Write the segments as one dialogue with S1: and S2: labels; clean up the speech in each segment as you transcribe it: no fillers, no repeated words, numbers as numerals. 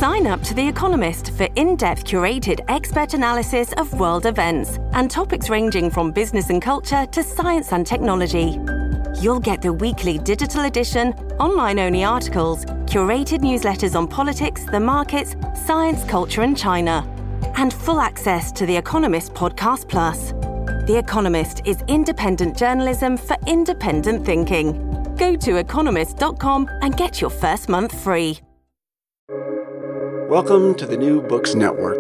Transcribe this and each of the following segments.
S1: Sign up to The Economist for in-depth curated expert analysis of world events and topics ranging from business and culture to science and technology. You'll get the weekly digital edition, online-only articles, curated newsletters on politics, the markets, science, culture and China, and full access to The Economist Podcast Plus. The Economist is independent journalism for independent thinking. Go to economist.com and get your first month free.
S2: Welcome to the New Books Network.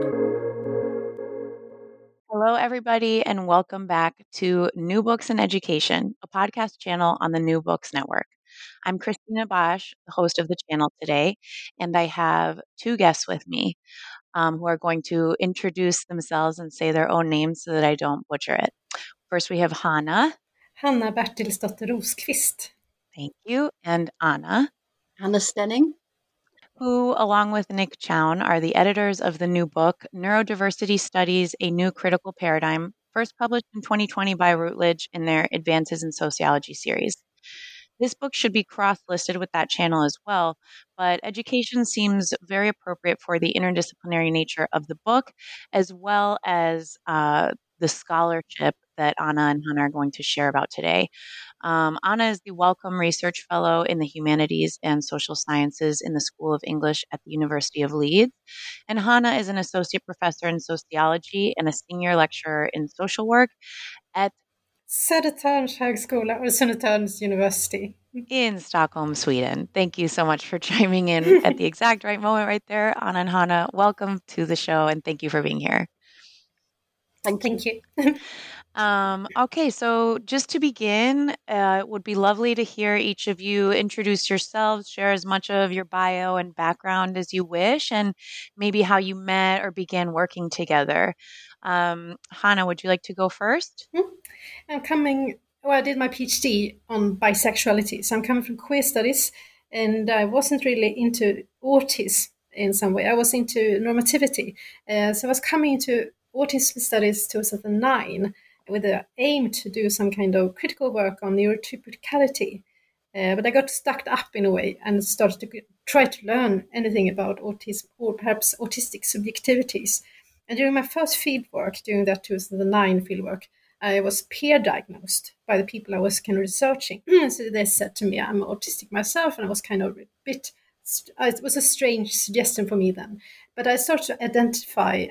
S3: Hello, everybody, and welcome back to New Books in Education, a podcast channel on the New Books Network. I'm Christina Bosch, the host of the channel today, and I have two guests with me who are going to introduce themselves and say their own names so that I don't butcher it. First, we have Hanna.
S4: Hanna Bertilsdotter Rosqvist.
S3: Thank you. And Anna.
S5: Anna Stenning.
S3: Who, along with Nick Chown, are the editors of the new book, Neurodiversity Studies, A New Critical Paradigm, first published in 2020 by Routledge in their Advances in Sociology series. This book should be cross-listed with that channel as well, but education seems very appropriate for the interdisciplinary nature of the book, as well as the scholarship that Anna and Hanna are going to share about today. Anna is the Wellcome Research Fellow in the Humanities and Social Sciences in the School of English at the University of Leeds. And Hanna is an associate professor in sociology and a senior lecturer in social work at
S4: Södertörns högskola or Södertörns University
S3: in Stockholm, Sweden. Thank you so much for chiming in at the exact right moment right there. Anna and Hanna, welcome to the show and thank you for being here.
S4: Thank you.
S3: Okay, so just to begin, it would be lovely to hear each of you introduce yourselves, share as much of your bio and background as you wish, and maybe how you met or began working together. Hanna, would you like to go first?
S4: I did my PhD on bisexuality, so I'm coming from queer studies, and I wasn't really into autism in some way. I was into normativity, so I was coming into autism studies 2009 with the aim to do some kind of critical work on neurotypicality. But I got stuck up in a way and started to try to learn anything about autism or perhaps autistic subjectivities. And during my first fieldwork, during that 2009 fieldwork, I was peer diagnosed by the people I was kind of researching. So they said to me, I'm autistic myself, and I was kind of a bit, it was a strange suggestion for me then. But I started to identify,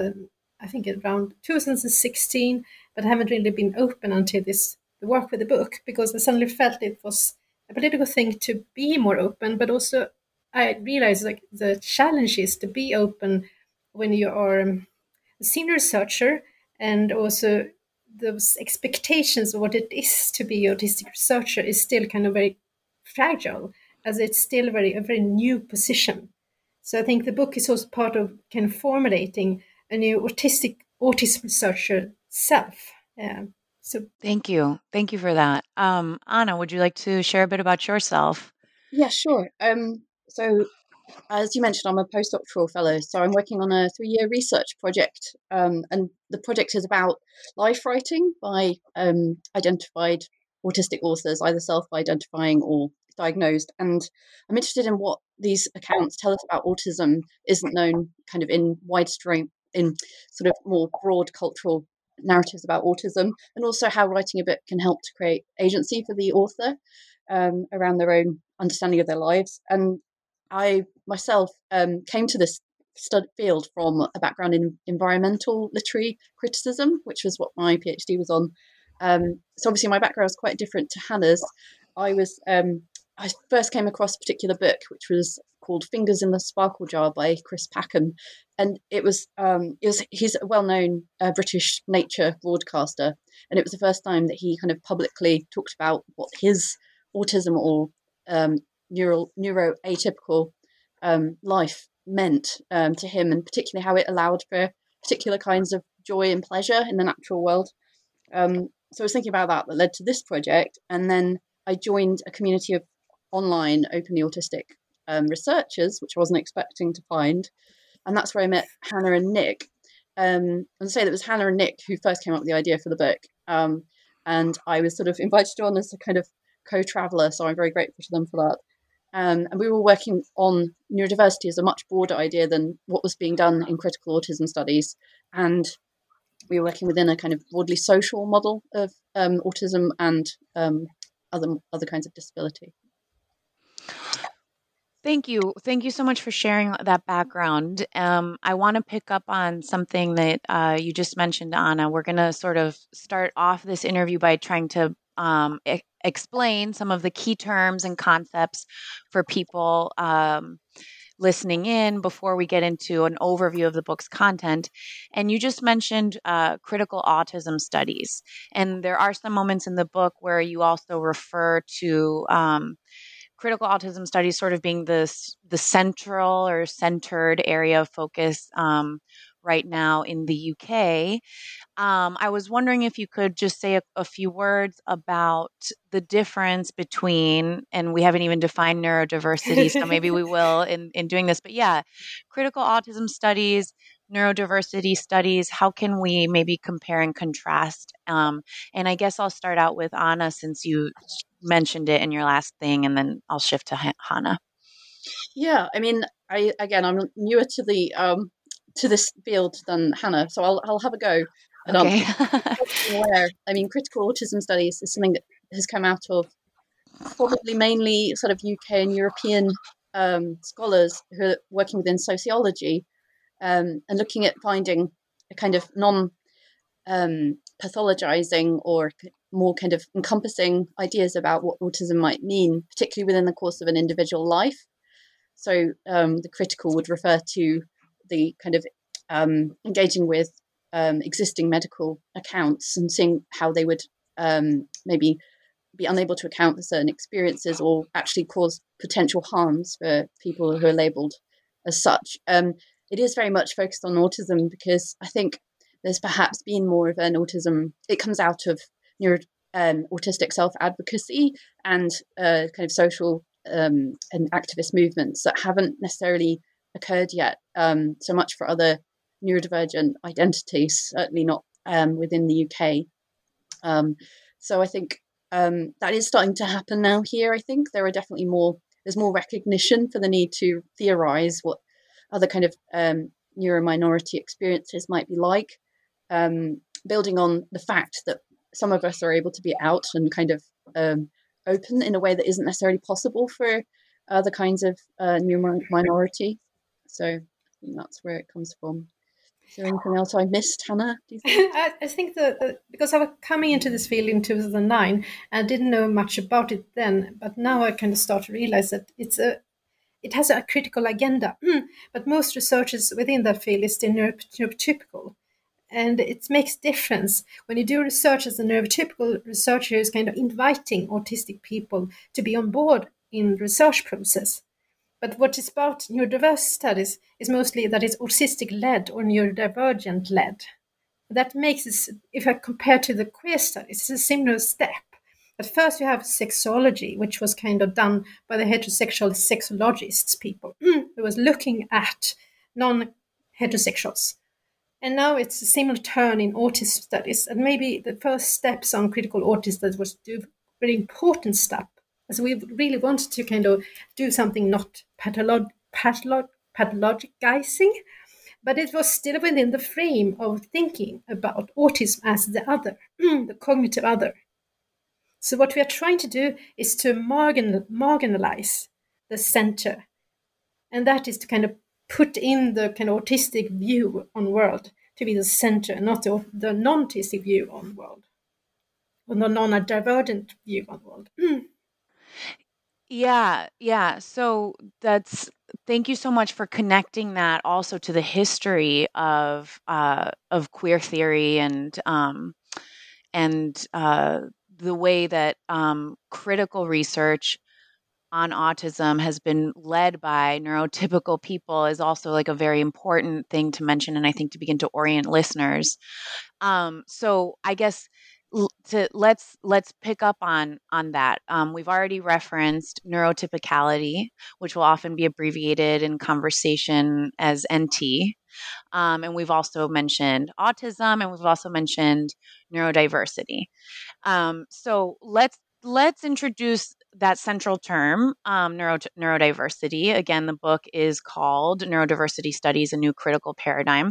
S4: I think around 2016, but I haven't really been open until the work with the book, because I suddenly felt it was a political thing to be more open, but also I realized like the challenge is to be open when you are a senior researcher, and also those expectations of what it is to be an autistic researcher is still kind of very fragile, as it's still a very new position. So I think the book is also part of kind of formulating a new autism researcher self.
S3: Thank you for that. Anna, would you like to share a bit about yourself?
S5: Yeah, sure. So as you mentioned, I'm a postdoctoral fellow, so I'm working on a 3-year research project, and the project is about life writing by identified autistic authors, either self-identifying or diagnosed. And I'm interested in what these accounts tell us about autism isn't known kind of in widespread, in sort of more broad cultural narratives about autism, and also how writing a book can help to create agency for the author around their own understanding of their lives. And I myself came to this field from a background in environmental literary criticism, which was what my PhD was on. So obviously my background was quite different to Hannah's. I first came across a particular book, which was called Fingers in the Sparkle Jar by Chris Packham. And he's a well-known British nature broadcaster. And it was the first time that he kind of publicly talked about what his autism or neuroatypical life meant to him, and particularly how it allowed for particular kinds of joy and pleasure in the natural world. So I was thinking about that led to this project. And then I joined a community of online openly autistic researchers, which I wasn't expecting to find. And that's where I met Hanna and Nick. And say that it was Hanna and Nick who first came up with the idea for the book. And I was sort of invited on as a kind of co-traveller, so I'm very grateful to them for that. And we were working on neurodiversity as a much broader idea than what was being done in critical autism studies. And we were working within a kind of broadly social model of autism and other kinds of disability.
S3: Thank you. Thank you so much for sharing that background. I want to pick up on something that you just mentioned, Anna. We're going to sort of start off this interview by trying to explain some of the key terms and concepts for people listening in before we get into an overview of the book's content. And you just mentioned critical autism studies. And there are some moments in the book where you also refer to critical autism studies sort of being the central or centered area of focus right now in the UK. I was wondering if you could just say a few words about the difference between, and we haven't even defined neurodiversity, so maybe we will in doing this, but yeah, critical autism studies, neurodiversity studies, how can we maybe compare and contrast? And I guess I'll start out with Anna since you mentioned it in your last thing, and then I'll shift to Hannah.
S5: Yeah, I mean, I'm newer to the to this field than Hannah, so I'll have a go. And
S3: okay.
S5: aware. I mean, critical autism studies is something that has come out of probably mainly sort of UK and European scholars who are working within sociology and looking at finding a kind of pathologizing or more kind of encompassing ideas about what autism might mean, particularly within the course of an individual life. So the critical would refer to the kind of engaging with existing medical accounts and seeing how they would maybe be unable to account for certain experiences or actually cause potential harms for people who are labelled as such. It is very much focused on autism because I think there's perhaps been more of an autism, it comes out of autistic self-advocacy and kind of social and activist movements that haven't necessarily occurred yet so much for other neurodivergent identities, certainly not within the UK. So I think that is starting to happen now here. I think there's more recognition for the need to theorize what other kind of neurominority experiences might be like, building on the fact that some of us are able to be out and kind of open in a way that isn't necessarily possible for other kinds of neurominority. So I think that's where it comes from. Is there anything else I missed, Hannah? Do you think?
S4: I think that because I was coming into this field in 2009, I didn't know much about it then, but now I kind of start to realize that it has a critical agenda. But most researchers within that field is still neurotypical. And it makes difference when you do research as a neurotypical researcher is kind of inviting autistic people to be on board in the research process. But what is about neurodiverse studies is mostly that it's autistic-led or neurodivergent-led. That makes it, if I compare to the queer studies, it's a similar step. At first you have sexology, which was kind of done by the heterosexual sexologists, people who was looking at non-heterosexuals. And now it's a similar turn in autism studies. And maybe the first steps on critical autism was to do a very important step. As we really wanted to kind of do something not pathologizing, but it was still within the frame of thinking about autism as the other, the cognitive other. So what we are trying to do is to marginalize the center. And that is to kind of put in the kind of autistic view on world to be the center, not the non-autistic view on world, or the non-divergent view on world.
S3: Yeah. So thank you so much for connecting that also to the history of queer theory and the way that critical research on autism has been led by neurotypical people is also like a very important thing to mention, and I think to begin to orient listeners. So I guess let's pick up on that. We've already referenced neurotypicality, which will often be abbreviated in conversation as NT. And we've also mentioned autism, and we've also mentioned neurodiversity. So let's introduce that central term, neurodiversity, again, the book is called Neurodiversity Studies, A New Critical Paradigm.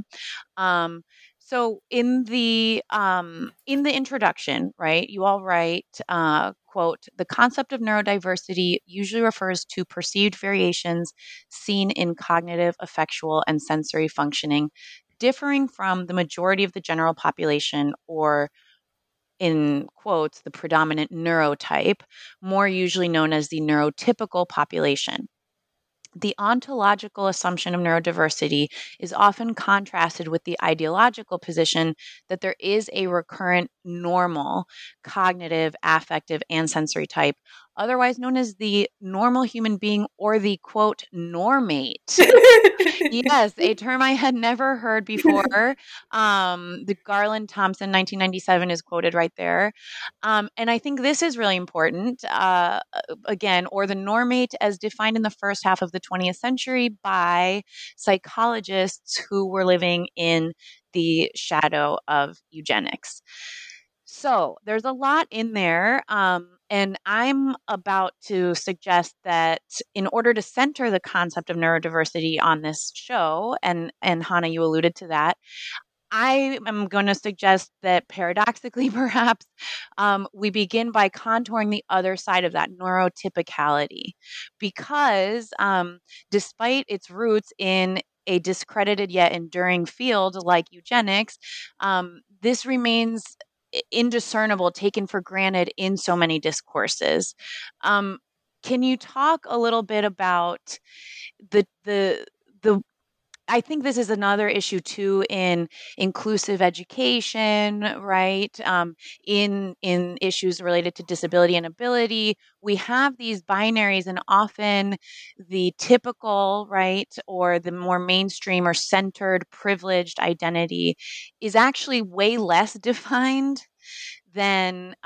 S3: So in the introduction, right, you all write, quote, "The concept of neurodiversity usually refers to perceived variations seen in cognitive, affectual, and sensory functioning, differing from the majority of the general population, or in quotes, the predominant neurotype, more usually known as the neurotypical population. The ontological assumption of neurodiversity is often contrasted with the ideological position that there is a recurrent normal cognitive, affective, and sensory type, otherwise known as the normal human being, or the quote normate." Yes, a term I had never heard before. The Garland Thompson 1997 is quoted right there. And I think this is really important. Again, or the normate as defined in the first half of the 20th century by psychologists who were living in the shadow of eugenics. So there's a lot in there. And I'm about to suggest that in order to center the concept of neurodiversity on this show, and Hannah, you alluded to that, I am going to suggest that paradoxically, perhaps, we begin by contouring the other side of that neurotypicality, because despite its roots in a discredited yet enduring field like eugenics, this remains indiscernible, taken for granted in so many discourses. Can you talk a little bit about the I think this is another issue too in inclusive education, right? In issues related to disability and ability, we have these binaries, and often the typical, right, or the more mainstream or centered privileged identity is actually way less defined than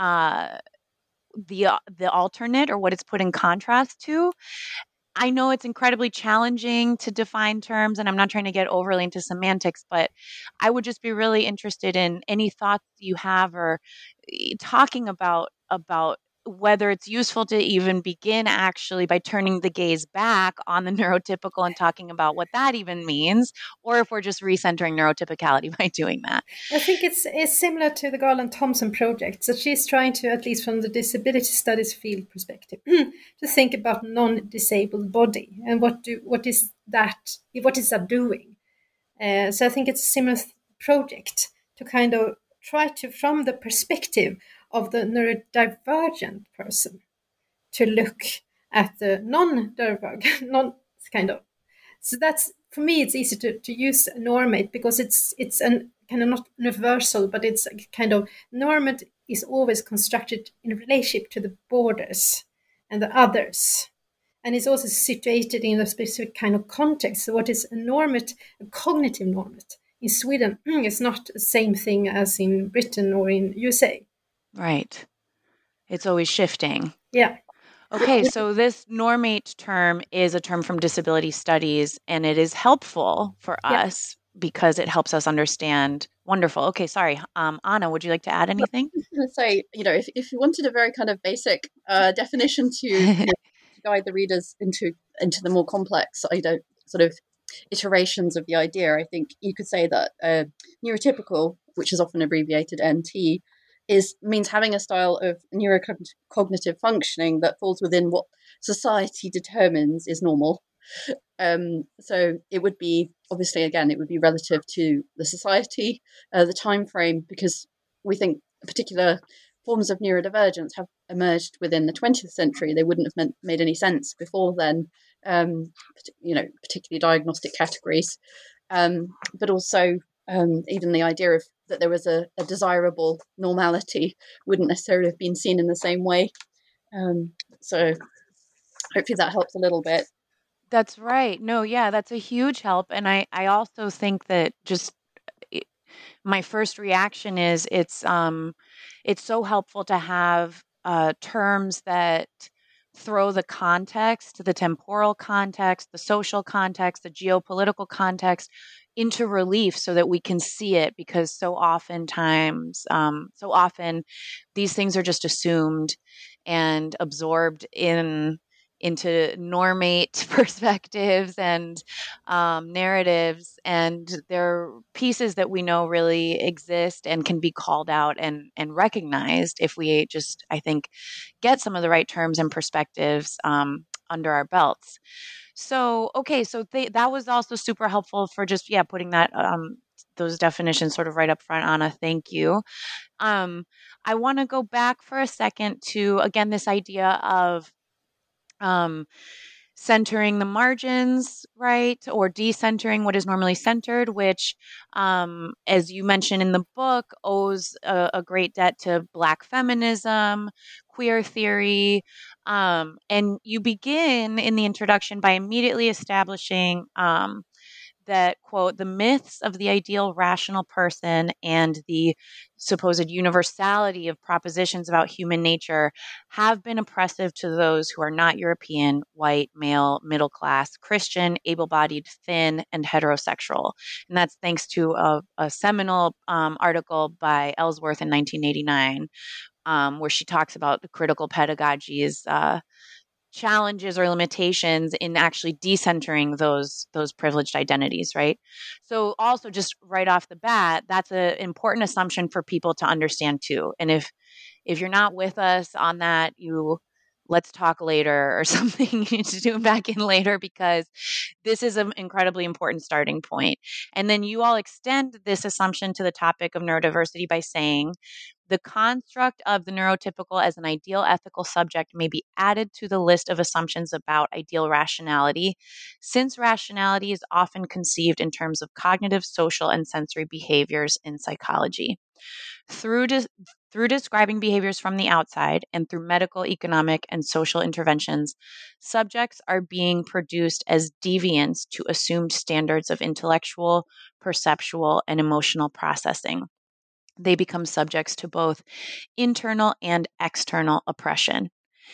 S3: the alternate, or what it's put in contrast to. I know it's incredibly challenging to define terms, and I'm not trying to get overly into semantics, but I would just be really interested in any thoughts you have, or talking about whether it's useful to even begin actually by turning the gaze back on the neurotypical and talking about what that even means, or if we're just recentering neurotypicality by doing that.
S4: I think it's similar to the Garland Thompson project. So she's trying to, at least from the disability studies field perspective, to think about non-disabled body and what is that doing. So I think it's a similar project to kind of try to, from the perspective of the neurodivergent person, to look at the non-divergent, kind of. So that's, for me, it's easy to use normate, because it's an kind of not universal, but it's a kind of normate is always constructed in relationship to the borders and the others. And it's also situated in a specific kind of context. So what is a normate, a cognitive normate, in Sweden is not the same thing as in Britain or in USA.
S3: Right. It's always shifting.
S4: Yeah.
S3: Okay, so this normate term is a term from disability studies, and it is helpful for us because it helps us understand. Wonderful. Okay, sorry. Anna, would you like to add anything?
S5: I was going to say, if you wanted a very kind of basic definition to guide the readers into the more complex, sort of iterations of the idea, I think you could say that neurotypical, which is often abbreviated NT, means having a style of neurocognitive functioning that falls within what society determines is normal. So it would be, obviously, again, it would be relative to the society, the time frame, because we think particular forms of neurodivergence have emerged within the 20th century. They wouldn't have made any sense before then, particularly diagnostic categories, but also even the idea of that there was a desirable normality wouldn't necessarily have been seen in the same way. So hopefully that helps a little bit.
S3: That's right. No, yeah, that's a huge help. And I also think that my first reaction is it's so helpful to have terms that throw the context, the temporal context, the social context, the geopolitical context into relief so that we can see it, because so often these things are just assumed, and absorbed into normate perspectives and narratives, and they're pieces that we know really exist and can be called out and recognized if we just, I think, get some of the right terms and perspectives under our belts. So, okay, so that was also super helpful for just, putting that those definitions sort of right up front, Anna. Thank you. I want to go back for a second to, again, this idea of um, centering the margins, right? Or decentering what is normally centered, which, as you mentioned in the book, owes a great debt to Black feminism, queer theory. And you begin in the introduction by immediately establishing that, quote, the myths of the ideal rational person and the supposed universality of propositions about human nature have been oppressive to those who are not European, white, male, middle class, Christian, able bodied, thin, and heterosexual. And that's thanks to a seminal article by Ellsworth in 1989, where she talks about the critical pedagogy's challenges or limitations in actually decentering those privileged identities, right? So also just right off the bat, that's an important assumption for people to understand too. And if you're not with us on that, let's talk later or something. You need to tune back in later, because this is an incredibly important starting point. And then you all extend this assumption to the topic of neurodiversity by saying, the construct of the neurotypical as an ideal ethical subject may be added to the list of assumptions about ideal rationality, since rationality is often conceived in terms of cognitive, social, and sensory behaviors in psychology. Through describing behaviors from the outside and through medical, economic, and social interventions, subjects are being produced as deviants to assumed standards of intellectual, perceptual, and emotional processing. They become subjects to both internal and external oppression.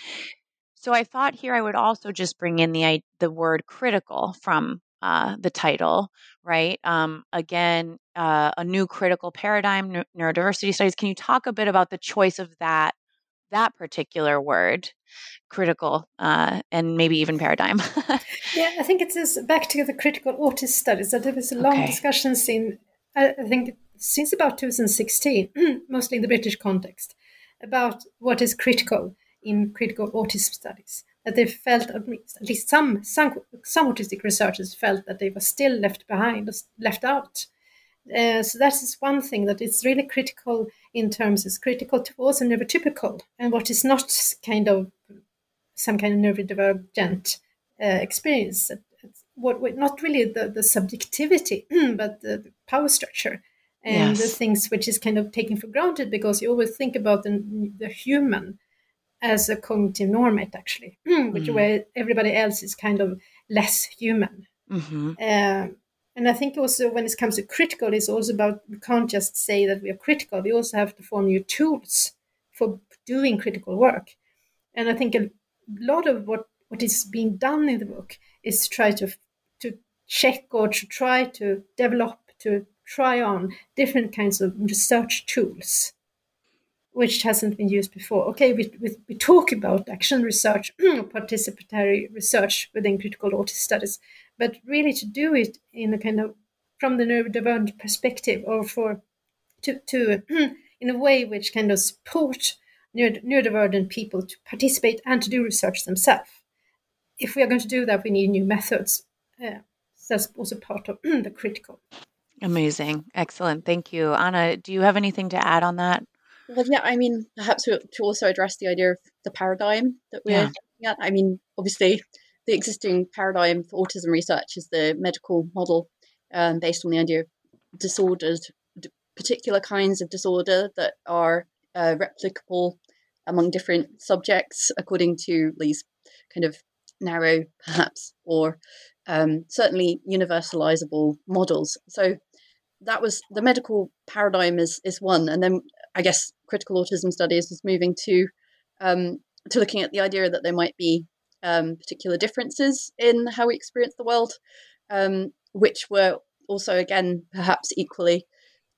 S3: So I thought here I would also just bring in the word critical from the title, right? Again, a new critical paradigm, neurodiversity studies. Can you talk a bit about the choice of that particular word, critical, and maybe even paradigm?
S4: Yeah, I think it is back to the critical autism studies. That there was a long discussion I think, since about 2016, mostly in the British context, about what is critical in critical autism studies. That they felt, at least some autistic researchers felt that they were still left behind, left out. So that is one thing, that it's really critical in terms, it's critical towards a neurotypical, and what is not kind of some kind of neurodivergent experience. What not really the subjectivity, but the power structure and the things which is kind of taken for granted, because you always think about the human as a cognitive normate, actually, which where everybody else is kind of less human. Mm-hmm. And I think also when it comes to critical, it's also about, we can't just say that we are critical. We also have to form new tools for doing critical work. And I think a lot of what is being done in the book is to try to check, or to try to develop, to try on different kinds of research tools, which hasn't been used before. Okay, we talk about action research, participatory research within critical autism studies, but really to do it in a kind of from the neurodivergent perspective, or to in a way which kind of support neurodivergent people to participate and to do research themselves. If we are going to do that, we need new methods. So that's also part of the critical.
S3: Amazing. Excellent. Thank you. Anna, do you have anything to add on that?
S5: Well, yeah, I mean, perhaps to also address the idea of the paradigm that we're looking at. I mean, obviously, the existing paradigm for autism research is the medical model, based on the idea of disorders, particular kinds of disorder that are replicable among different subjects according to these kind of narrow, perhaps, or certainly universalizable models. So that was the medical paradigm is one, and then I guess critical autism studies is moving to looking at the idea that there might be particular differences in how we experience the world, which were also again perhaps equally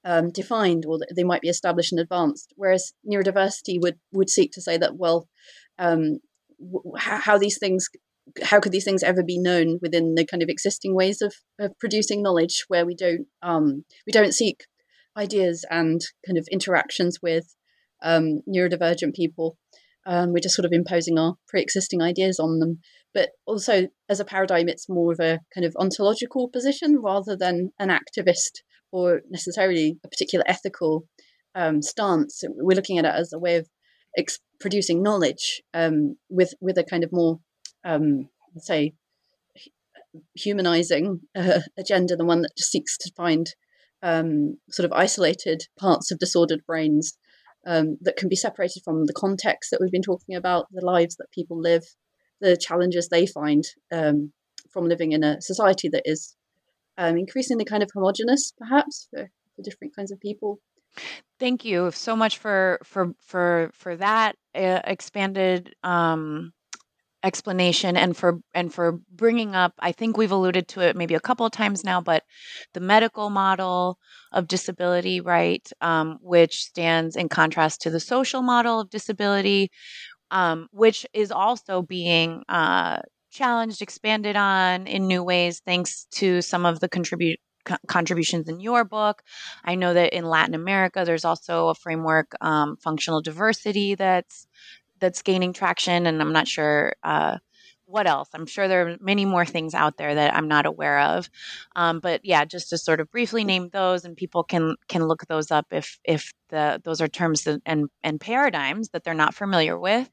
S5: defined, or they might be established in advance. Whereas neurodiversity would seek to say that, well, how these things, how could these things ever be known within the kind of existing ways of producing knowledge, where we don't seek ideas and kind of interactions with neurodivergent people. We're just sort of imposing our pre-existing ideas on them. But also, as a paradigm, it's more of a kind of ontological position rather than an activist or necessarily a particular ethical stance. We're looking at it as a way of producing knowledge with a kind of more, let's say, humanizing agenda than one that just seeks to find sort of isolated parts of disordered brains that can be separated from the context that we've been talking about, the lives that people live, the challenges they find from living in a society that is increasingly kind of homogenous, perhaps for different kinds of people.
S3: Thank you so much for that expanded explanation, and for bringing up, I think we've alluded to it maybe a couple of times now, but the medical model of disability, right, which stands in contrast to the social model of disability, which is also being challenged, expanded on in new ways, thanks to some of the contributions in your book. I know that in Latin America, there's also a framework, functional diversity, that's gaining traction, and I'm not sure what else. I'm sure there are many more things out there that I'm not aware of. But yeah, just to sort of briefly name those, and people can look those up if those are terms and paradigms that they're not familiar with.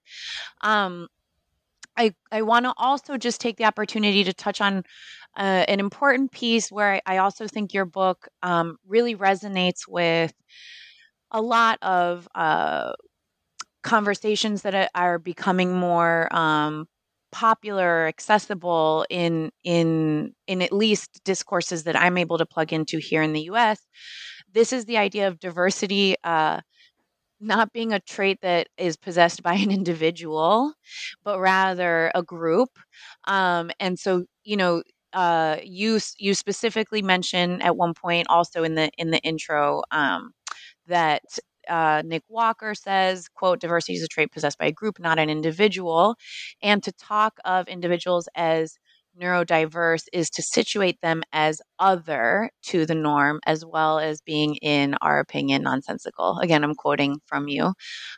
S3: I want to also just take the opportunity to touch on an important piece where I also think your book really resonates with a lot of conversations that are becoming more popular, accessible in at least discourses that I'm able to plug into here in the U.S. This is the idea of diversity not being a trait that is possessed by an individual, but rather a group. And so, you specifically mentioned at one point, also in the intro, that Nick Walker says, quote, "Diversity is a trait possessed by a group, not an individual." And to talk of individuals as neurodiverse is to situate them as other to the norm, as well as being, in our opinion, nonsensical. Again, I'm quoting from you.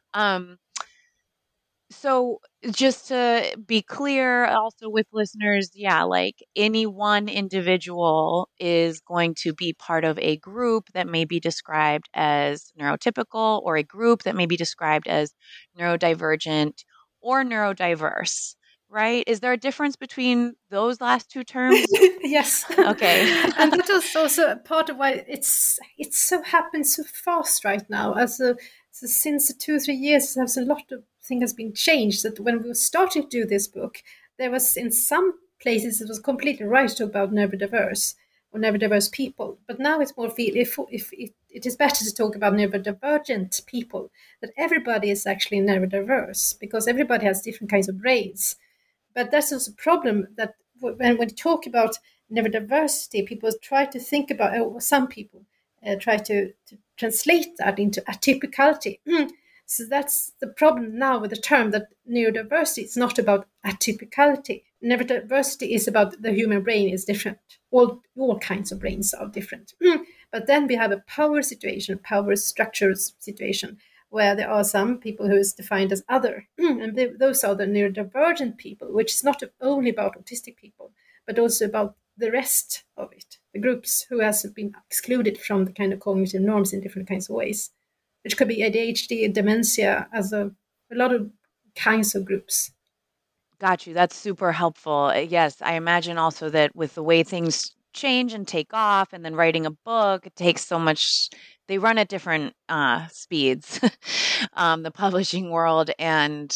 S3: So just to be clear also with listeners, yeah, like any one individual is going to be part of a group that may be described as neurotypical, or a group that may be described as neurodivergent or neurodiverse, right? Is there a difference between those last two terms?
S4: Yes.
S3: Okay.
S4: And that is also part of why it's so happened so fast right now. So since 2-3 years, there's a lot of things has been changed. That when we started to do this book, there was, in some places, it was completely right to about neurodiverse or neurodiverse people. But now it's more feel if it is better to talk about neurodivergent people, that everybody is actually neurodiverse because everybody has different kinds of brains. But that's also a problem that when we talk about neurodiversity, people try to think about, some people try to translate that into atypicality. So that's the problem now with the term, that neurodiversity is not about atypicality. Neurodiversity is about the human brain is different. All kinds of brains are different. But then we have a power situation, power structures situation, where there are some people who is defined as other. And those are the neurodivergent people, which is not only about autistic people, but also about the rest of it, the groups who has been excluded from the kind of cognitive norms in different kinds of ways, which could be ADHD, dementia, as a lot of kinds of groups.
S3: Got you. That's super helpful. Yes, I imagine also that with the way things change and take off, and then writing a book, it takes so much. They run at different speeds, the publishing world and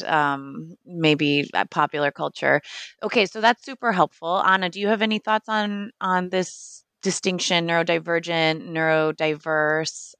S3: maybe popular culture. Okay, so that's super helpful. Anna, do you have any thoughts on this distinction, neurodivergent, neurodiverse?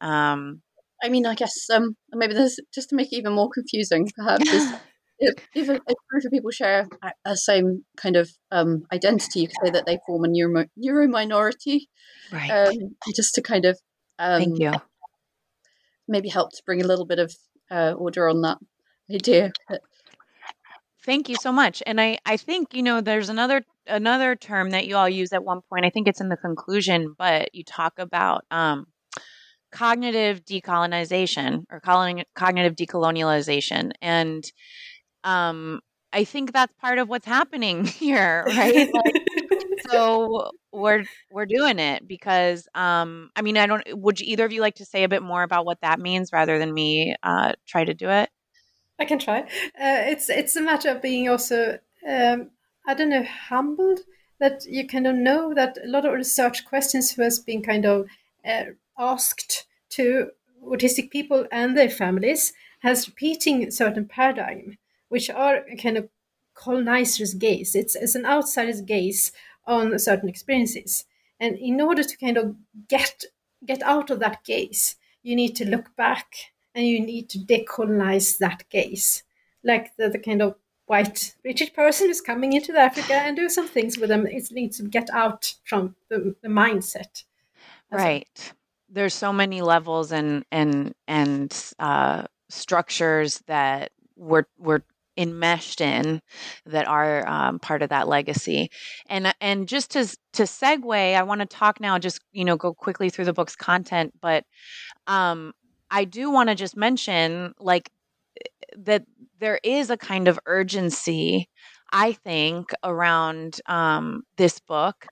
S5: I mean, I guess maybe there's, just to make it even more confusing, perhaps, is if a group of people share a same kind of identity, you could say that they form a neuro minority,
S3: right?
S5: Just to kind of
S3: Thank you.
S5: maybe help to bring a little bit of order on that idea.
S3: Thank you so much. And I think, there's another term that you all use at one point. I think it's in the conclusion, but you talk about cognitive decolonization or cognitive decolonialization. And I think that's part of what's happening here, right? Like, so we're doing it because I don't would either of you like to say a bit more about what that means rather than me try to do it?
S4: I can try. It's a matter of being also, I don't know, humbled that you kind of know that a lot of research questions was being kind of asked to autistic people and their families has repeating certain paradigm, which are a kind of colonizer's gaze. It's an outsider's gaze on certain experiences, and in order to kind of get out of that gaze, you need to look back and you need to decolonize that gaze. Like the kind of white British person who's coming into Africa and do some things with them. It needs to get out from the mindset.
S3: Right. There's so many levels and structures that we're enmeshed in that are part of that legacy. And just to segue, I want to talk now, just go quickly through the book's content, but I do want to just mention that there is a kind of urgency, I think, around this book.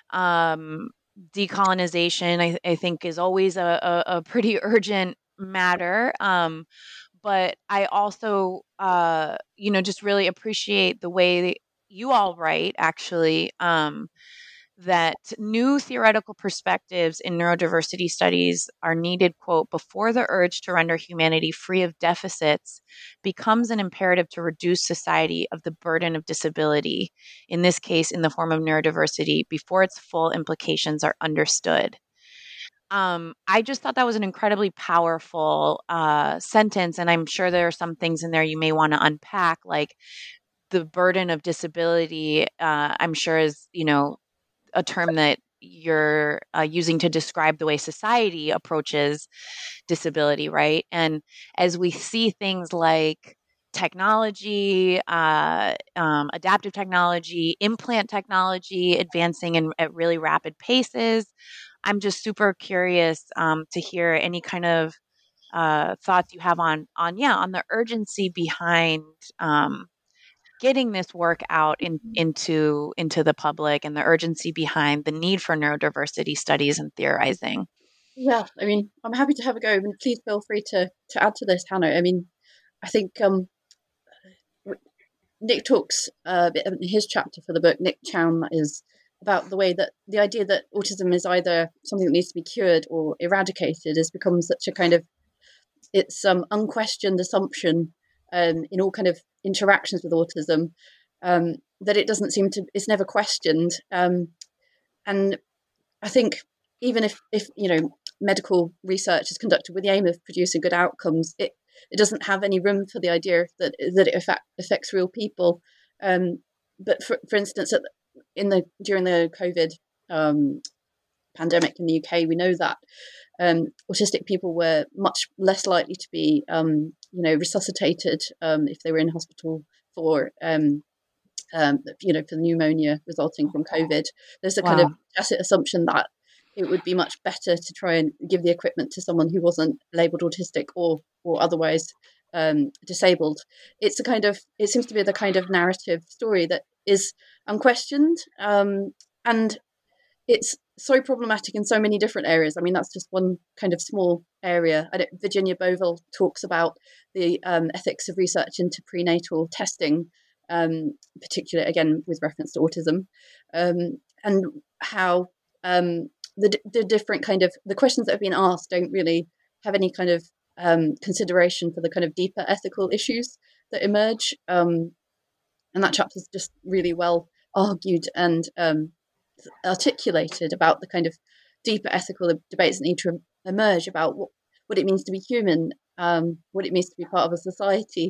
S3: Decolonization, I think, is always a pretty urgent matter. But I also, just really appreciate the way you all write, actually. That new theoretical perspectives in neurodiversity studies are needed, quote, before the urge to render humanity free of deficits becomes an imperative to reduce society of the burden of disability, in this case, in the form of neurodiversity, before its full implications are understood. I just thought that was an incredibly powerful sentence, and I'm sure there are some things in there you may want to unpack, like the burden of disability, I'm sure is, a term that you're using to describe the way society approaches disability, right? And as we see things like technology, adaptive technology, implant technology advancing at really rapid paces, I'm just super curious to hear any kind of thoughts you have on the urgency behind getting this work out into the public, and the urgency behind the need for neurodiversity studies and theorizing.
S5: Yeah, I mean, I'm happy to have a go. I mean, please feel free to add to this, Hannah. I mean, I think Nick talks a bit in his chapter for the book, Nick Chown, that is about the way that the idea that autism is either something that needs to be cured or eradicated has become such a kind of, it's unquestioned assumption in all kind of interactions with autism, that it doesn't seem to, it's never questioned. And I think even if medical research is conducted with the aim of producing good outcomes, it doesn't have any room for the idea that it affects real people. But for instance, during the COVID pandemic in the UK, we know that autistic people were much less likely to be resuscitated if they were in hospital for for pneumonia resulting from COVID. There's a kind of tacit assumption that it would be much better to try and give the equipment to someone who wasn't labelled autistic or otherwise disabled. It seems to be the kind of narrative story that is unquestioned, and it's so problematic in so many different areas. I mean, that's just one kind of small area. Virginia Bovell talks about the ethics of research into prenatal testing, particularly, again, with reference to autism, and how the different kind of, the questions that have been asked don't really have any kind of consideration for the kind of deeper ethical issues that emerge. And that chapter is just really well argued and articulated about the kind of deeper ethical debates that need to emerge about what it means to be human, what it means to be part of a society,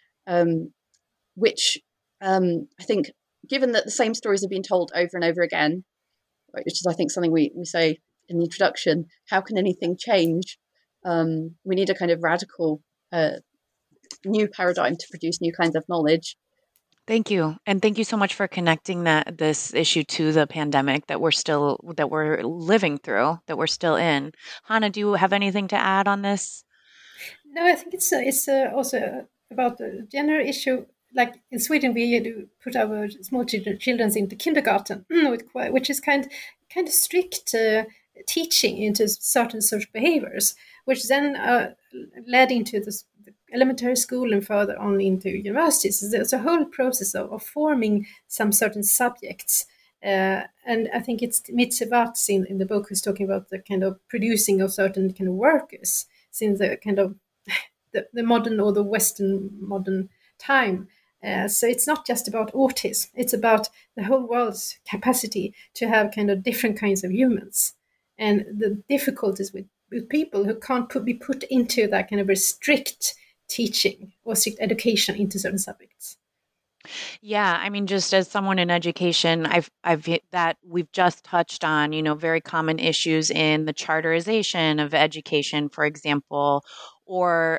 S5: which I think, given that the same stories have been told over and over again, which is, I think, something we say in the introduction, how can anything change? We need a kind of radical new paradigm to produce new kinds of knowledge.
S3: Thank you. And thank you so much for connecting this issue to the pandemic that we're living through, that we're still in. Hannah, do you have anything to add on this?
S4: No, I think it's also about the gender issue. Like in Sweden, we do put our small children into kindergarten, which is kind of strict teaching into certain social behaviors, which then led into the elementary school and further on into universities. So there's a whole process of forming some certain subjects. And I think it's Mitzi in the book who's talking about the kind of producing of certain kind of workers since the kind of the modern or the Western modern time. So it's not just about autism; it's about the whole world's capacity to have kind of different kinds of humans, and the difficulties with people who can't be put into that kind of a strict teaching or strict education into certain subjects.
S3: Yeah, I mean, just as someone in education, I've hit that we've just touched on, very common issues in the charterization of education, for example, or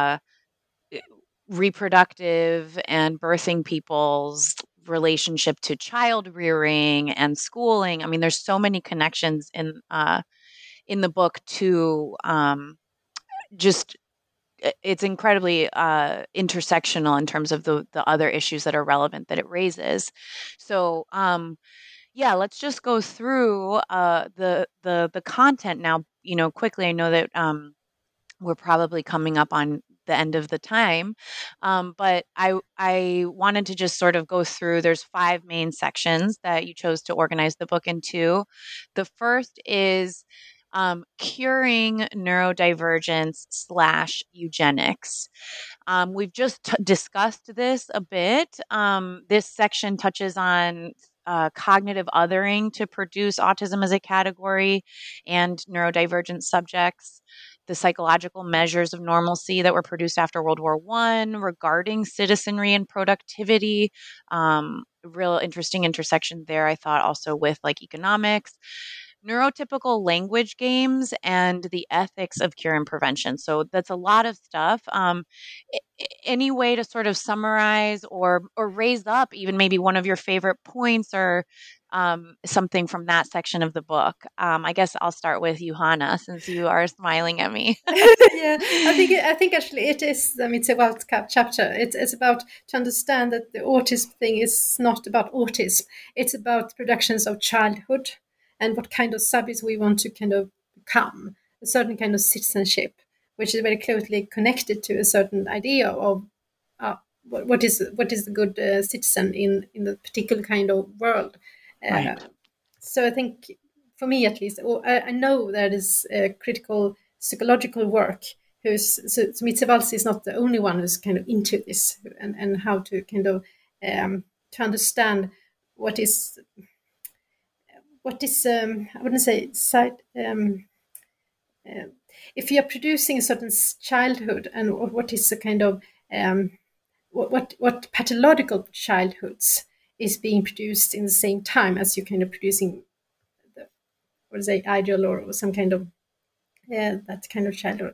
S3: reproductive and birthing people's relationship to child rearing and schooling. I mean, there's so many connections in the book to just it's incredibly intersectional in terms of the other issues that are relevant that it raises. So yeah, let's just go through the content now. Quickly. I know that we're probably coming up on the end of the time, but I wanted to just sort of go through. There's 5 main sections that you chose to organize the book into. The first is curing neurodivergence / eugenics. We've just discussed this a bit. This section touches on cognitive othering to produce autism as a category and neurodivergent subjects, the psychological measures of normalcy that were produced after World War I regarding citizenry and productivity. Real interesting intersection there, I thought, also with like economics, neurotypical language games, and the ethics of cure and prevention. So that's a lot of stuff. Any way to sort of summarize or raise up even maybe one of your favorite points or something from that section of the book? I guess I'll start with you, Hannah, since you are smiling at me.
S4: Yeah, I think actually it is. It's a World Cup chapter. It's about to understand that the autism thing is not about autism. It's about productions of childhood and what kind of subjects we want to kind of become, a certain kind of citizenship, which is very closely connected to a certain idea of what is the good citizen in the particular kind of world.
S3: Right.
S4: So I think, for me at least, I know that is critical psychological work. So Mitzi is not the only one who's kind of into this and how to kind of to understand what is I wouldn't say side. If you are producing a certain childhood, and what is the kind of what pathological childhoods is being produced in the same time as you're kind of producing the, what is it, ideal or some kind of that kind of childhood.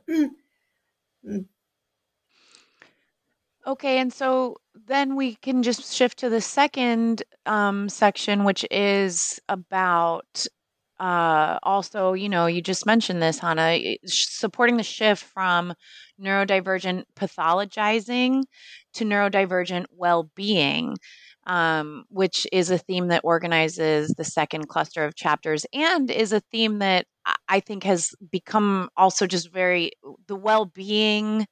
S3: Okay, and so then we can just shift to the second section, which is about also, you just mentioned this, Hannah, supporting the shift from neurodivergent pathologizing to neurodivergent well-being, which is a theme that organizes the second cluster of chapters and is a theme that I think has become also just the well-being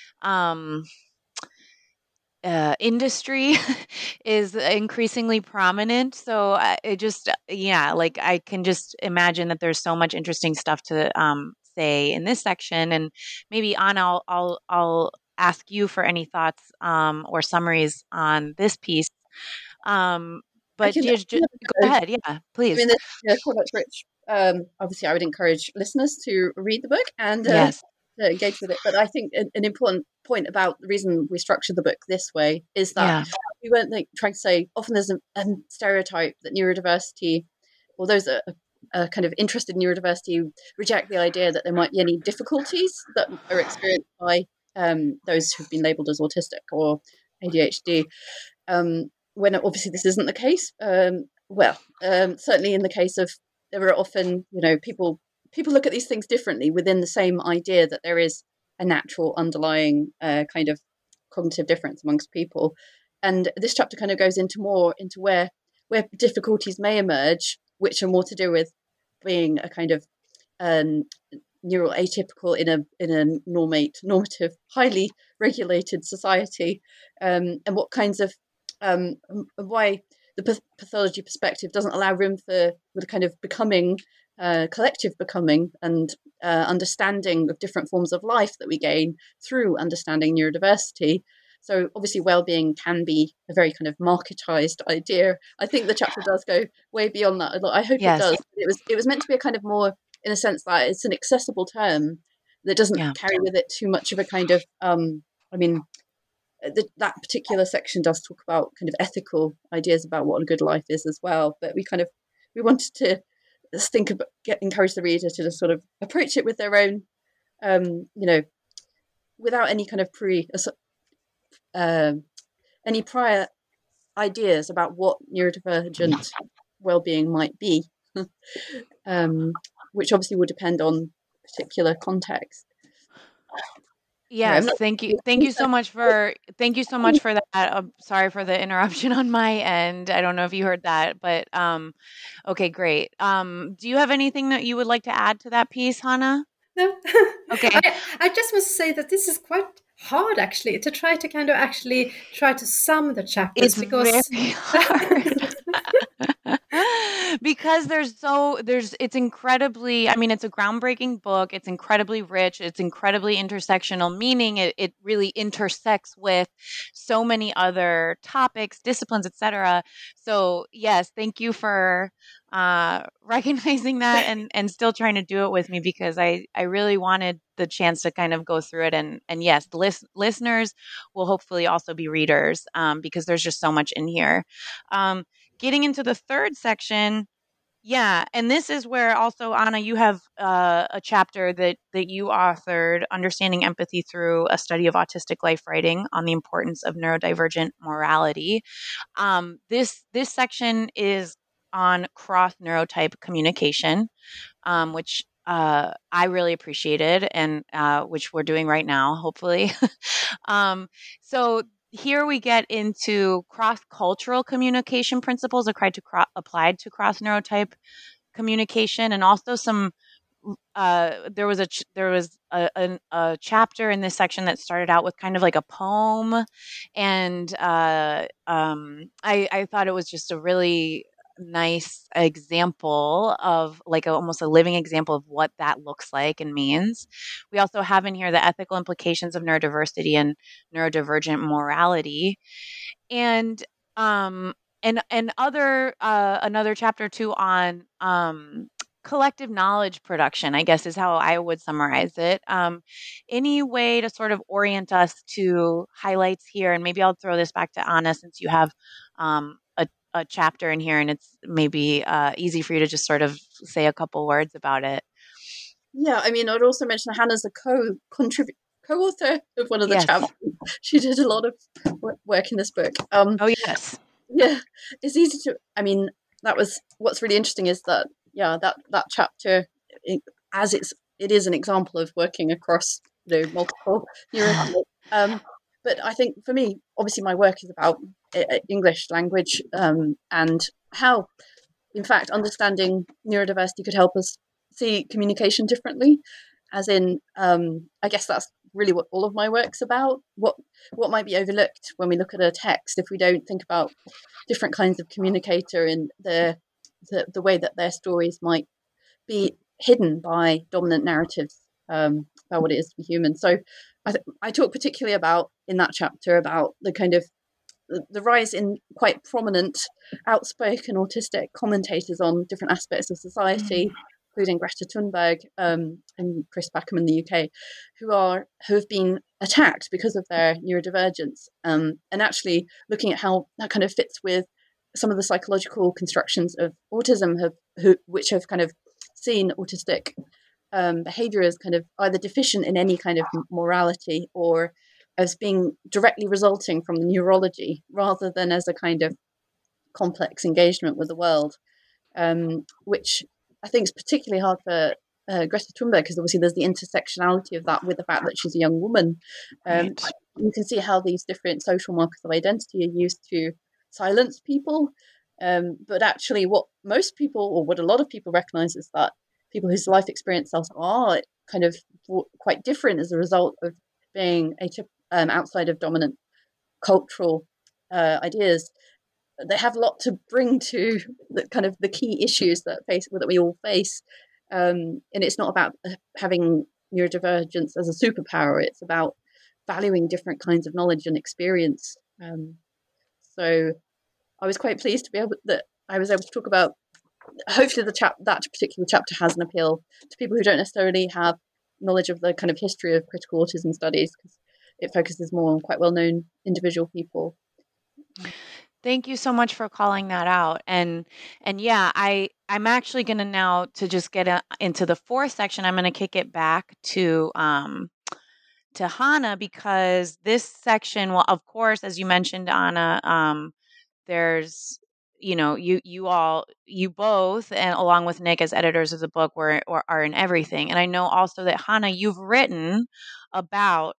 S3: industry is increasingly prominent. So like I can just imagine that there's so much interesting stuff to say in this section, and maybe Anna, I'll ask you for any thoughts or summaries on this piece. But
S5: go
S3: ahead, yeah, please.
S5: I mean, quite much rich. Obviously, I would encourage listeners to read the book and
S3: Yes.
S5: to engage with it. But I think an important point about the reason we structured the book this way is that we weren't trying to say, often there's a stereotype that neurodiversity, or those that are kind of interested in neurodiversity, reject the idea that there might be any difficulties that are experienced by those who've been labelled as autistic or ADHD. when obviously this isn't the case. Certainly in the case of, there are often, people look at these things differently within the same idea that there is a natural underlying kind of cognitive difference amongst people. And this chapter kind of goes into where difficulties may emerge, which are more to do with being a kind of neural atypical in a normative, highly regulated society, and what kinds of why the pathology perspective doesn't allow room for the kind of becoming, collective becoming, and understanding of different forms of life that we gain through understanding neurodiversity. So obviously well-being can be a very kind of marketized idea. I think the chapter does go way beyond that. I hope it does. It was meant to be a kind of more, in a sense that it's an accessible term that doesn't carry with it too much of a kind of, that particular section does talk about kind of ethical ideas about what a good life is as well. But we wanted to encourage the reader to just sort of approach it with their own, without any kind of any prior ideas about what neurodivergent well-being might be, which obviously will depend on particular context.
S3: Yes, thank you. Thank you so much for that. Sorry for the interruption on my end. I don't know if you heard that, but okay, great. Do you have anything that you would like to add to that piece, Hannah?
S4: No.
S3: Okay.
S4: I just must say that this is quite hard, actually, to try to kind of actually try to sum the chapters.
S3: It's very hard. Because it's incredibly, it's a groundbreaking book. It's incredibly rich. It's incredibly intersectional, meaning it really intersects with so many other topics, disciplines, etc. So yes, thank you for recognizing that and still trying to do it with me, because I really wanted the chance to kind of go through it. And yes, the listeners will hopefully also be readers, because there's just so much in here. Getting into the third section, and this is where also, Anna, you have a chapter that you authored, Understanding Empathy Through a Study of Autistic Life Writing on the Importance of Neurodivergent Morality. This section is on cross-neurotype communication, which I really appreciated, and which we're doing right now, hopefully. So here we get into cross-cultural communication principles applied to cross-neurotype communication, and also some. There was a chapter in this section that started out with kind of like a poem, and I thought it was just a really nice example of almost a living example of what that looks like and means. We also have in here the ethical implications of neurodiversity and neurodivergent morality, and another chapter too on collective knowledge production, I guess is how I would summarize it. Any way to sort of orient us to highlights here, and maybe I'll throw this back to Anna, since you have a chapter in here, and it's maybe easy for you to just sort of say a couple words about it.
S5: Yeah, I'd also mention Hannah's a co-author of one of the chapters. She did a lot of work in this book.
S3: Oh yes.
S5: Yeah, it's easy to. That was what's really interesting is that that chapter, it is an example of working across multiple neurodivergent. But I think for me, obviously, my work is about English language, and how, in fact, understanding neurodiversity could help us see communication differently. As in, I guess that's really what all of my work's about. What might be overlooked when we look at a text if we don't think about different kinds of communicator and the way that their stories might be hidden by dominant narratives about what it is to be human. So I talk particularly about, in that chapter, about the kind of the rise in quite prominent, outspoken autistic commentators on different aspects of society, including Greta Thunberg and Chris Packham in the UK, who have been attacked because of their neurodivergence, and actually looking at how that kind of fits with some of the psychological constructions of autism, which have kind of seen autistic behavior as kind of either deficient in any kind of morality or as being directly resulting from the neurology rather than as a kind of complex engagement with the world, which I think is particularly hard for Greta Thunberg, because obviously there's the intersectionality of that with the fact that she's a young woman.
S3: Right.
S5: You can see how these different social markers of identity are used to silence people. But actually what most people, or what a lot of people recognize, is that people whose life experiences are kind of quite different as a result of being outside of dominant cultural ideas. They have a lot to bring to the kind of the key issues that we all face. And it's not about having neurodivergence as a superpower. It's about valuing different kinds of knowledge and experience. So I was quite pleased that I was able to talk about. Hopefully, that particular chapter has an appeal to people who don't necessarily have knowledge of the kind of history of critical autism studies, because it focuses more on quite well-known individual people.
S3: Thank you so much for calling that out. And yeah, I'm actually going to now, to just get into the fourth section, I'm going to kick it back to Hannah, because this section, well, of course, as you mentioned, Anna, there's, you both, and along with Nick as editors of the book, are in everything. And I know also that, Hannah, you've written about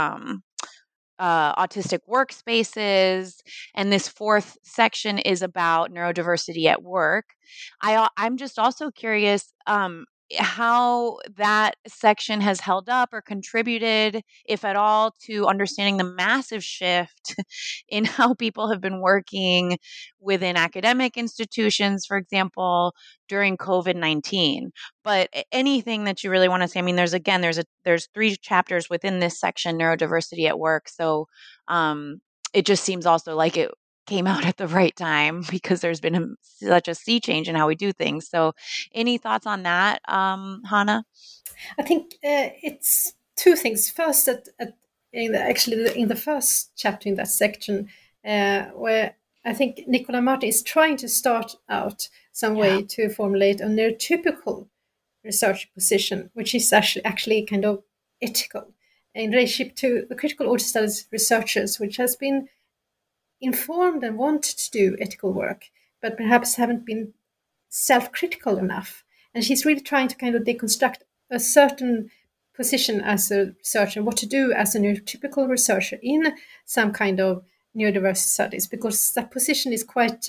S3: autistic workspaces, and this fourth section is about neurodiversity at work. I'm just also curious how that section has held up or contributed, if at all, to understanding the massive shift in how people have been working within academic institutions, for example, during COVID-19. But anything that you really want to say. I mean, there's 3 chapters within this section, neurodiversity at work. So it just seems also like it came out at the right time, because there's been such a sea change in how we do things. So any thoughts on that, Hannah?
S4: I think it's 2 things. First, in the first chapter in that section, where I think Nicola Martin is trying to start out some way to formulate a neurotypical research position, which is actually kind of ethical in relationship to the critical autism studies researchers, which has been informed and wanted to do ethical work, but perhaps haven't been self-critical enough. And she's really trying to kind of deconstruct a certain position as a researcher, what to do as a neurotypical researcher in some kind of neurodiversity studies, because that position is quite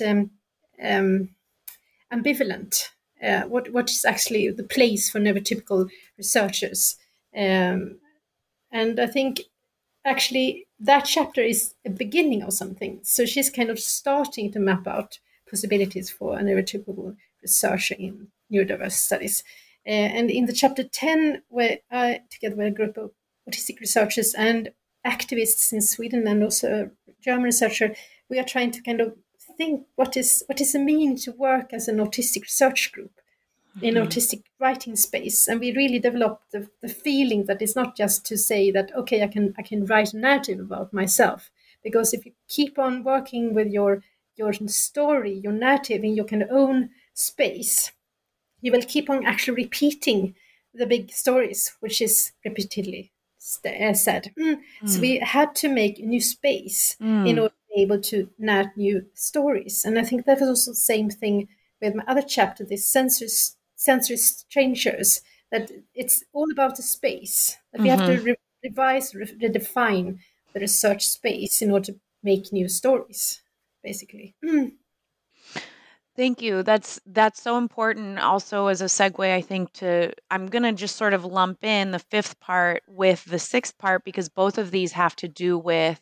S4: ambivalent. What is actually the place for neurotypical researchers? And I think actually that chapter is a beginning of something. So she's kind of starting to map out possibilities for a neurotypical researcher in neurodiversity studies. And in the chapter 10, where I, together with a group of autistic researchers and activists in Sweden and also a German researcher, we are trying to kind of think what does it mean to work as an autistic research group in autistic writing space. And we really developed the feeling that it's not just to say that, okay, I can write a narrative about myself. Because if you keep on working with your story, your narrative in your kind of own space, you will keep on actually repeating the big stories, which is repeatedly said. So we had to make a new space in order to be able to narrate new stories. And I think that was also the same thing with my other chapter, this sensory strangers, that it's all about the space. That we have to revise, redefine the research space in order to make new stories, basically.
S3: Thank you. That's so important. Also, as a segue, I think I'm going to just sort of lump in the 5th part with the 6th part, because both of these have to do with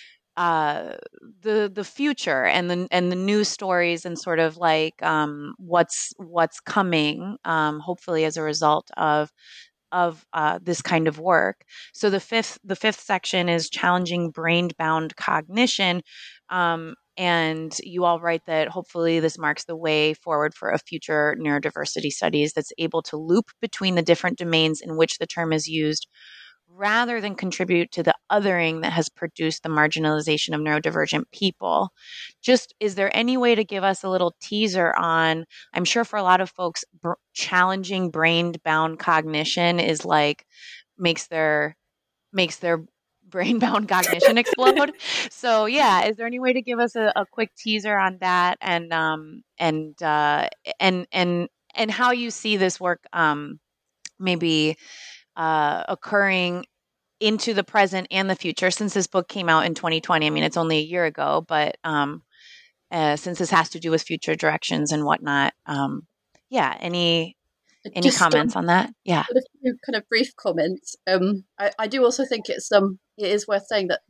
S3: the future and the news stories, and sort of like what's coming, hopefully as a result of this kind of work. So the fifth section is challenging brain-bound cognition. And you all write that hopefully this marks the way forward for a future neurodiversity studies that's able to loop between the different domains in which the term is used, rather than contribute to the othering that has produced the marginalization of neurodivergent people. Just, is there any way to give us a little teaser on, I'm sure for a lot of folks, challenging brain-bound cognition is like, makes their brain-bound cognition explode. So yeah, is there any way to give us a quick teaser on that, and how you see this work maybe occurring into the present and the future, since this book came out in 2020? I mean, it's only a year ago, but since this has to do with future directions and whatnot, yeah, any
S5: Just
S3: comments on that? Yeah.
S5: a few kind of brief comments. I do also think it is worth saying that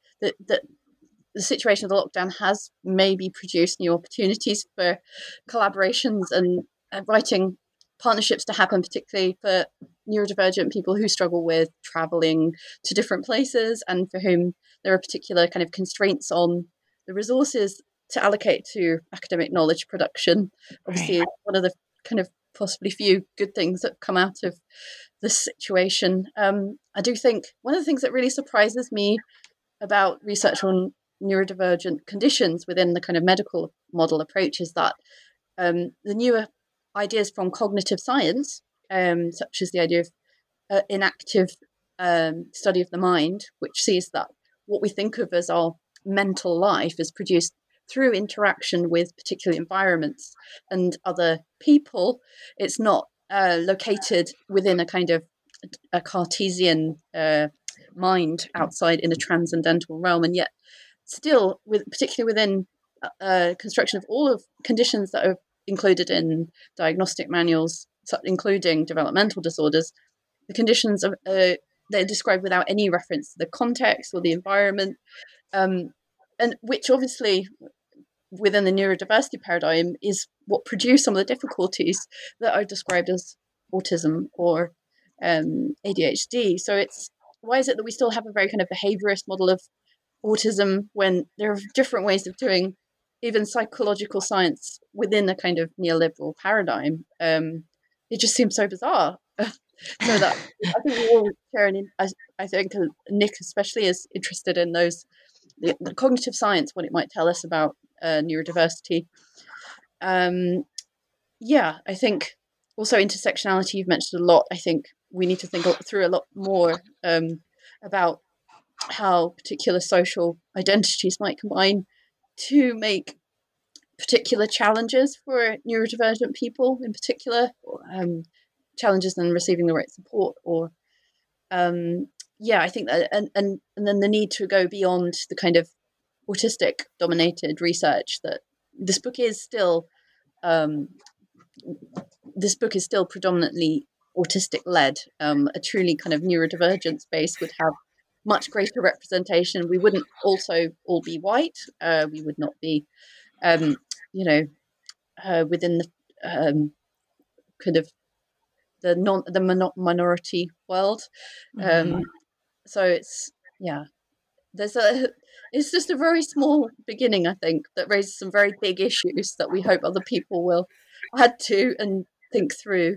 S5: the situation of the lockdown has maybe produced new opportunities for collaborations and writing partnerships to happen, particularly for neurodivergent people who struggle with traveling to different places and for whom there are particular kind of constraints on the resources to allocate to academic knowledge production. Obviously,
S3: Right.
S5: one of the kind of possibly few good things that come out of this situation. I do think one of the things that really surprises me about research on neurodivergent conditions within the kind of medical model approach is that the newer ideas from cognitive science, such as the idea of inactive study of the mind, which sees that what we think of as our mental life is produced through interaction with particular environments and other people. It's not located within a kind of a Cartesian mind outside in a transcendental realm, and yet still, particularly within construction of all of conditions that are included in diagnostic manuals, including developmental disorders, the conditions of they're described without any reference to the context or the environment, and which obviously within the neurodiversity paradigm is what produce some of the difficulties that are described as autism or ADHD. So why is it that we still have a very kind of behaviorist model of autism when there are different ways of doing even psychological science within a kind of neoliberal paradigm? It just seems so bizarre. So that I think we all share I think Nick especially is interested in the cognitive science, what it might tell us about neurodiversity. I think also intersectionality you've mentioned a lot. I think we need to think through a lot more about how particular social identities might combine to make particular challenges for neurodivergent people, in particular, challenges in receiving the right support, or I think that, and then the need to go beyond the kind of autistic dominated research that this book is still predominantly autistic led. A truly kind of neurodivergent space would have much greater representation. We wouldn't also all be white. We would not be within the kind of the minority world. So it's just a very small beginning, I think, that raises some very big issues that we hope other people will add to and think through.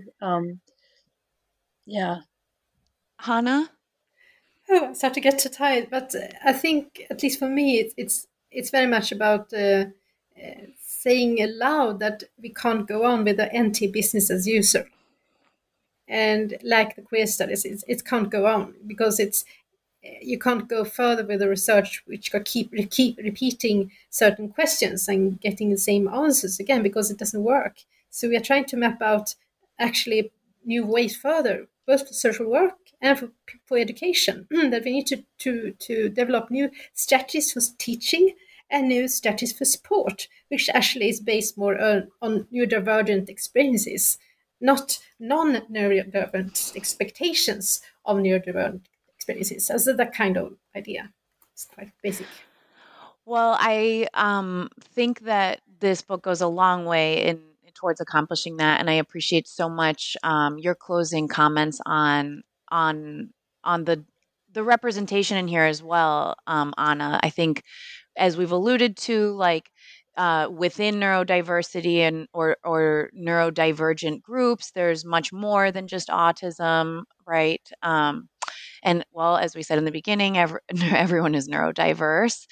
S3: Hannah?
S4: Oh, I start to get too tired, but I think, at least for me, it's very much about saying aloud that we can't go on with the anti-business as usual. And like the queer studies, it can't go on because you can't go further with the research which keep repeating certain questions and getting the same answers again because it doesn't work. So we are trying to map out actually new ways further, both for social work and for education, that we need to develop new strategies for teaching and new strategies for support, which actually is based more on neurodivergent experiences, not non-neurodivergent expectations of neurodivergent experiences. So that kind of idea. It's quite basic.
S3: Well, I think that this book goes a long way towards accomplishing that, and I appreciate so much your closing comments on the representation in here as well, Anna. I think, as we've alluded to, like within neurodiversity and or neurodivergent groups, there's much more than just autism, right? And well, as we said in the beginning, everyone is neurodiverse.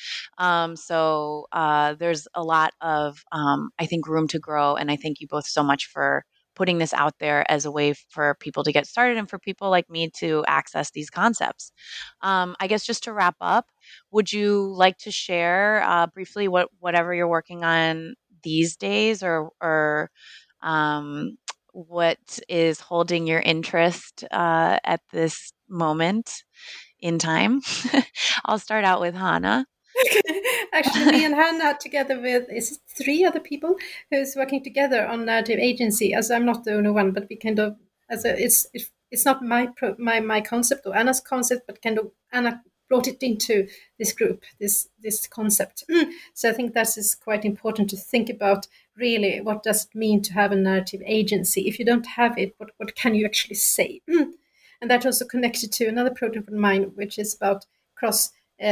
S3: So there's a lot of, I think, room to grow. And I thank you both so much for putting this out there as a way for people to get started and for people like me to access these concepts. I guess just to wrap up, would you like to share briefly whatever you're working on these days, or what is holding your interest at this moment in time? I'll start out with Hannah.
S4: Actually, me and Hannah, together with three other people, who's working together on narrative agency. As I'm not the only one, but we kind of it's not my concept or Anna's concept, but kind of Anna brought it into this group, this concept. So I think that is quite important to think about. Really, what does it mean to have a narrative agency? If you don't have it, what can you actually say? And that also connected to another project of mine, which is about cross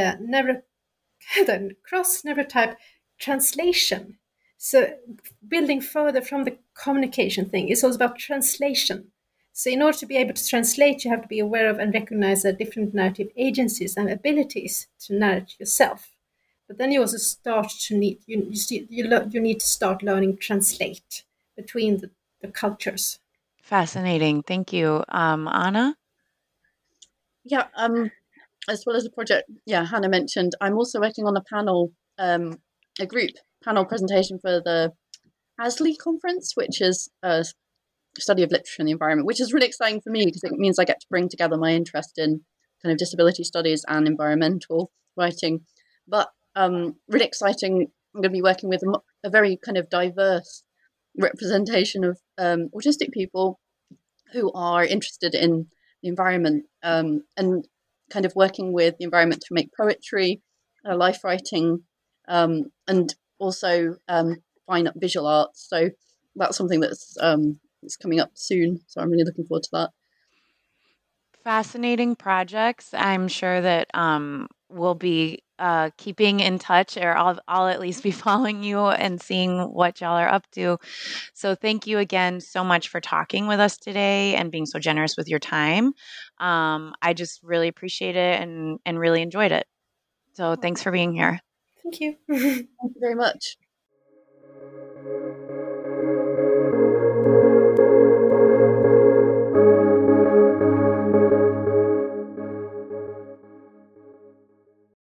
S4: narrative translation. So building further from the communication thing, it's also about translation. So in order to be able to translate, you have to be aware of and recognize the different narrative agencies and abilities to narrate yourself. But then you also start to need you need to start learning translate between the cultures.
S3: Fascinating. Thank you. Anna?
S5: Yeah, as well as the project, Hannah mentioned, I'm also working on a panel, a group panel presentation for the ASLI conference, which is a study of literature and the environment, which is really exciting for me because it means I get to bring together my interest in kind of disability studies and environmental writing. But really exciting, I'm going to be working with a very kind of diverse representation of autistic people who are interested in the environment and kind of working with the environment to make poetry, life writing, and also fine visual arts. So that's something that's coming up soon. So I'm really looking forward to that.
S3: Fascinating projects. I'm sure that we'll be keeping in touch, or I'll at least be following you and seeing what y'all are up to. So thank you again so much for talking with us today and being so generous with your time. I just really appreciate it and really enjoyed it. So thanks for being here.
S4: Thank you.
S5: Thank you very much.